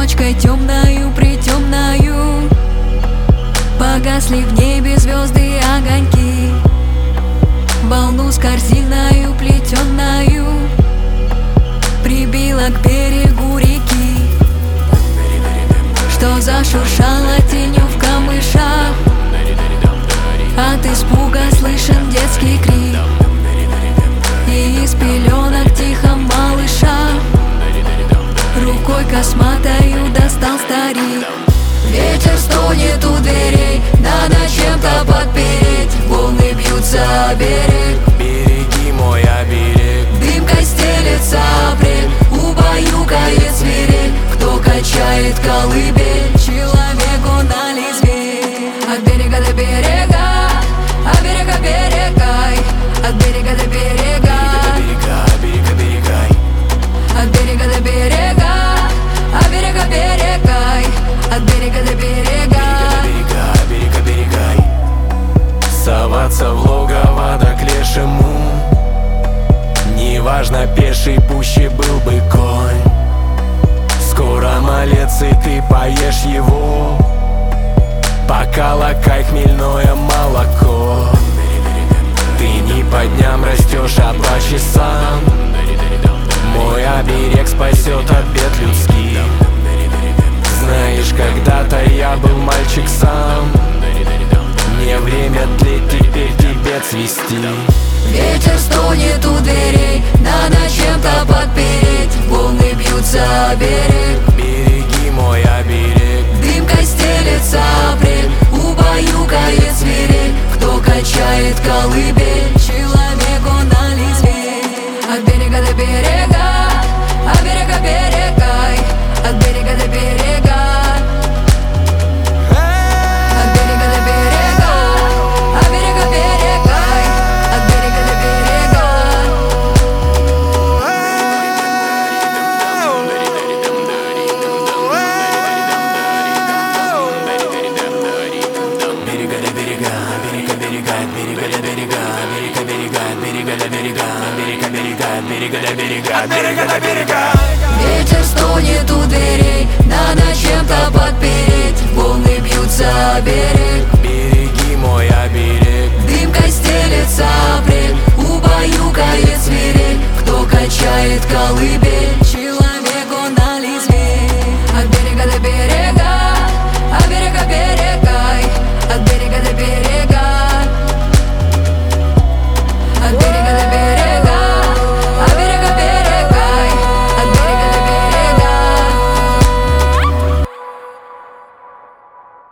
Ночкой темною, притемною погасли в небе звезды и огоньки. Волну с корзиною плетенною прибила к берегу реки, что зашуршала тенью в камышах. От испуга слышен детский крик, и из пеленок тихо малыша рукой косматою достал старик. Ветер стонет у дверей, надо чем-то подпереть. Волны бьются о берег, береги мой оберег. дымкой стелется апрель, убаюкает свирель. Кто качает колыбель, человеку на лезвие. От берега до берега, от берега берегай, от берега до берега, Берега, берегай. от берега до берега, от берега берегай, от берега до берега. Берега, берегай. Соваться в логово да к лешему, неважно, пеший пуще был бы конь. Скоро малец, и ты поешь его, пока лакай хмельное молоко. Ты не по дням растешь, а по часам. Мой оберег спасет от бед людских. Знаешь, когда-то я был мальчик сам. Не время тлеть, теперь тебе цвести. Ветер стонет у дверей, надо чем-то подпереть. Волны бьются о берег, Береги мой оберег. дымкой стелется апрель, убаюкает свирель. Кто качает колыбель, человеку на лезвие. От берега до берега, от берега берегай, от берега до берега, от берега до берега, от берега берегай, от берега до берега. Берега до берега, берега берегает, берега до берега, берега берегает, берега до берега, берега берегает, берега до берега, берега до берега. Ветер стонет у дверей, надо чем-то подпереть. Волны бьются о берег, Береги мой оберег. дымкой стелется апрель, убаюкает свирель. Кто качает колыбель,